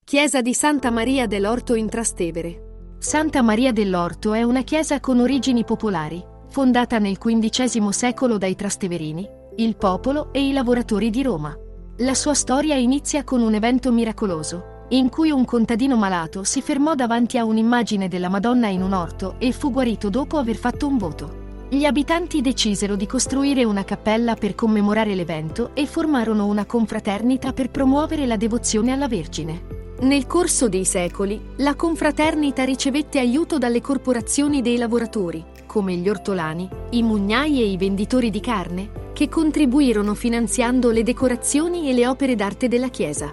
Chiesa di Santa Maria dell'Orto in Trastevere. Santa Maria dell'Orto è una chiesa con origini popolari, fondata nel XV secolo dai trasteverini, il popolo e i lavoratori di Roma. La sua storia inizia con un evento miracoloso, in cui un contadino malato si fermò davanti a un'immagine della Madonna in un orto e fu guarito dopo aver fatto un voto. Gli abitanti decisero di costruire una cappella per commemorare l'evento e formarono una confraternita per promuovere la devozione alla Vergine. Nel corso dei secoli, la confraternita ricevette aiuto dalle corporazioni dei lavoratori, come gli ortolani, i mugnai e i venditori di carne, che contribuirono finanziando le decorazioni e le opere d'arte della chiesa.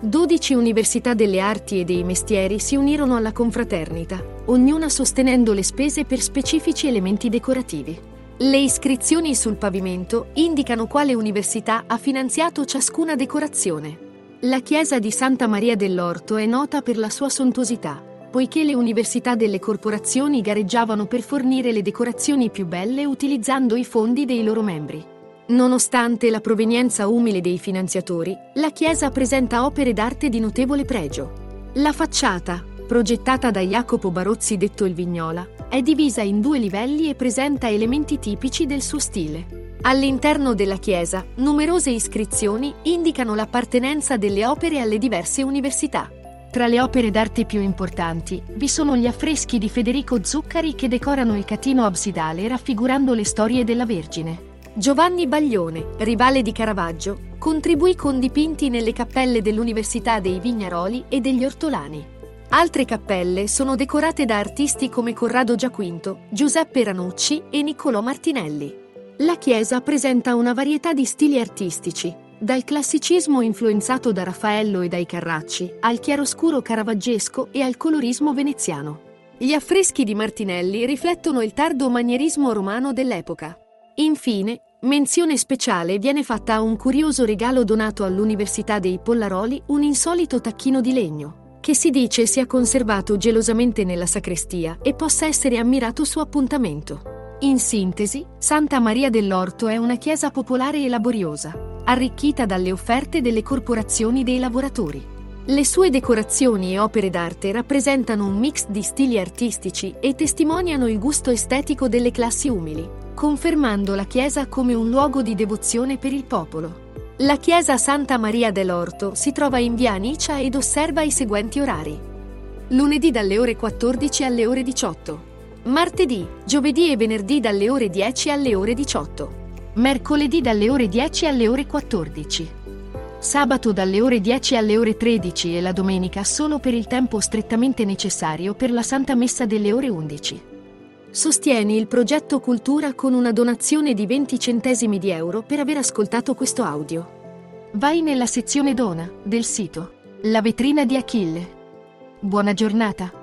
12 università delle arti e dei mestieri si unirono alla confraternita, ognuna sostenendo le spese per specifici elementi decorativi. Le iscrizioni sul pavimento indicano quale università ha finanziato ciascuna decorazione. La chiesa di Santa Maria dell'Orto è nota per la sua sontuosità, poiché le università delle corporazioni gareggiavano per fornire le decorazioni più belle utilizzando i fondi dei loro membri. Nonostante la provenienza umile dei finanziatori, la chiesa presenta opere d'arte di notevole pregio. La facciata, progettata da Jacopo Barozzi detto il Vignola, è divisa in 2 livelli e presenta elementi tipici del suo stile. All'interno della chiesa, numerose iscrizioni indicano l'appartenenza delle opere alle diverse università. Tra le opere d'arte più importanti, vi sono gli affreschi di Federico Zuccari che decorano il catino absidale raffigurando le storie della Vergine. Giovanni Baglione, rivale di Caravaggio, contribuì con dipinti nelle cappelle dell'Università dei Vignaroli e degli Ortolani. Altre cappelle sono decorate da artisti come Corrado Giaquinto, Giuseppe Ranucci e Niccolò Martinelli. La chiesa presenta una varietà di stili artistici, dal classicismo influenzato da Raffaello e dai Carracci, al chiaroscuro caravaggesco e al colorismo veneziano. Gli affreschi di Martinelli riflettono il tardo manierismo romano dell'epoca. Infine, menzione speciale viene fatta a un curioso regalo donato all'Università dei Pollaroli, un insolito tacchino di legno, che si dice sia conservato gelosamente nella sacrestia e possa essere ammirato su appuntamento. In sintesi, Santa Maria dell'Orto è una chiesa popolare e laboriosa, arricchita dalle offerte delle corporazioni dei lavoratori. Le sue decorazioni e opere d'arte rappresentano un mix di stili artistici e testimoniano il gusto estetico delle classi umili, confermando la chiesa come un luogo di devozione per il popolo. La chiesa Santa Maria dell'Orto si trova in via Anicia ed osserva i seguenti orari. Lunedì dalle ore 14 alle ore 18. Martedì, giovedì e venerdì dalle ore 10 alle ore 18. Mercoledì dalle ore 10 alle ore 14. Sabato dalle ore 10 alle ore 13 e la domenica solo per il tempo strettamente necessario per la Santa Messa delle ore 11. Sostieni il progetto Cultura con una donazione di 20 centesimi di euro per aver ascoltato questo audio. Vai nella sezione Dona del sito La Vetrina di Achille. Buona giornata.